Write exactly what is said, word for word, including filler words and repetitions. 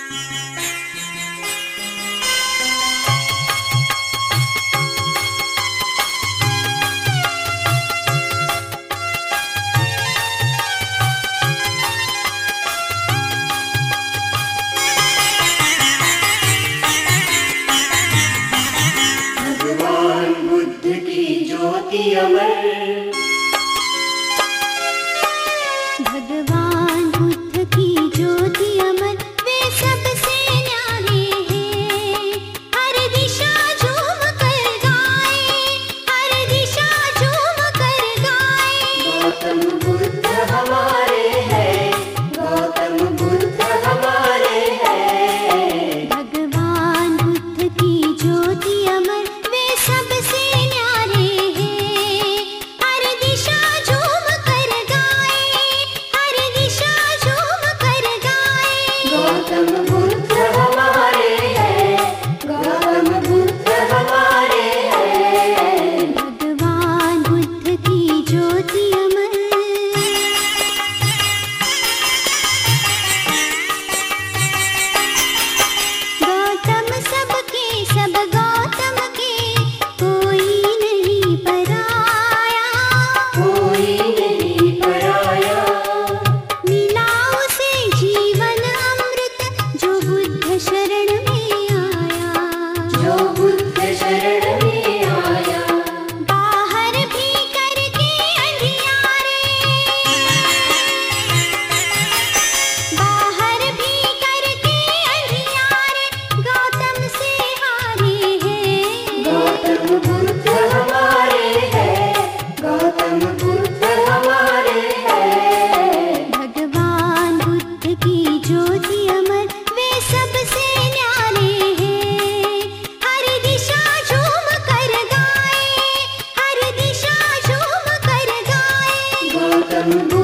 अमर भगवान बुद्ध की ज्योति अमर, वे सबसे न्यारे हैं। हर दिशा झूम कर गाए, हर दिशा झूम कर गाए। गौतम बुद्ध हमारे हैं, गौतम बुद्ध हमारे हैं। भगवान बुद्ध की ज्योति अमर, वे सबसे न्यारे हैं। हर दिशा झूम कर गाए, हर दिशा झूम कर गाए। गौतम बुद्ध हमारे हैं, गौतम बुद्ध हमारे हैं। भगवान बुद्ध की ज्योति अमर। गौतम सबके सब गौतम के, कोई नहीं पराया, कोई नहीं पराया। मिला उसे जीवन अमृत, जो बुद्ध शरण में आया, जो बुद्ध शरण में आया। बाहर भी करके अंधियारे, बाहर भी करके अंधियारे, गौतम से हारे हैं। गौतम बुद्ध हमारे हैं, गौतम बुद्ध हमारे हैं। भगवान बुद्ध की ज्योति अमर, वे सबसे न्यारे हैं। हर दिशा झूम कर गाए, हर दिशा झूम कर गाए। गौतम